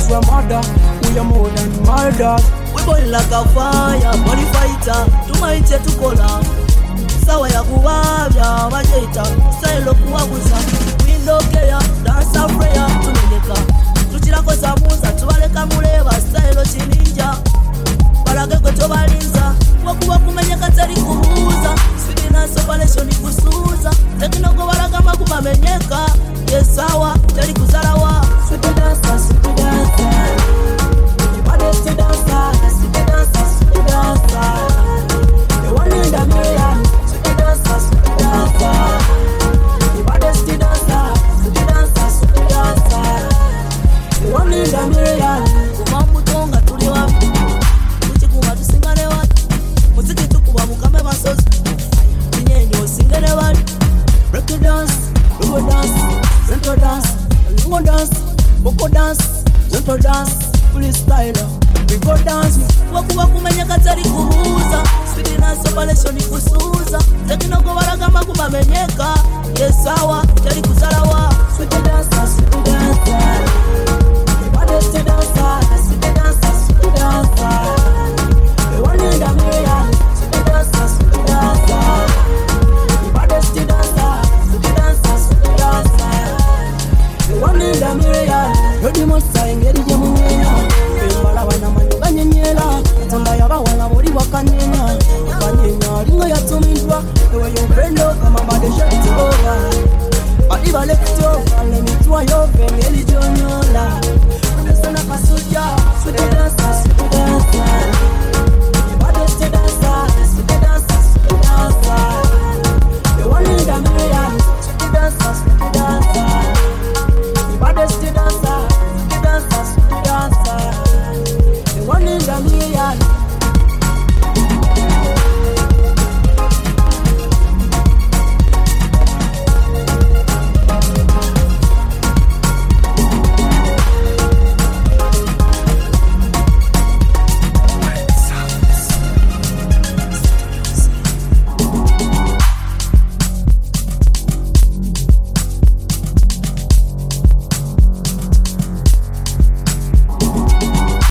we murder, we are more than murder. We burn like a fire, body fighter, tumaite tukola. Sawa ya kuwavya, wajeta, style kuwaguza. Window care, dance a prayer, tumeleka. Tuchira kwa samuza, tuwaleka muleva, style chininja. Barage kwa tobalinza, wakuwa kumenyeka tari kuhuza. Sweetness operation kusuza, tekinogo waraga makuba menyeka. Yes sawa, tari kuzarawa. Sweet dancer, sweet dancer. Everybody sweet dancer, sweet dancer, sweet dancer. The one in the million, sweet dancer, sweet dancer. Everybody sweet dancer, sweet dancer, sweet dancer. The one in the million. Kumambu tonga tuli wapi, kuchikuwa tusingane watu. Muziki tukuwa mukame masozi, kinyenye usingane watu. Break the dance, go dance, central dance, go dance, boko dance, central dance, fully style. We go dance. Wakuwa kumenyeka tari kuhuza. Sweetness operation kusuza, tekinogo waraga makuba menyeka. Yes sawa, tari kuzarawa. Sweet dancer, sweet dancer.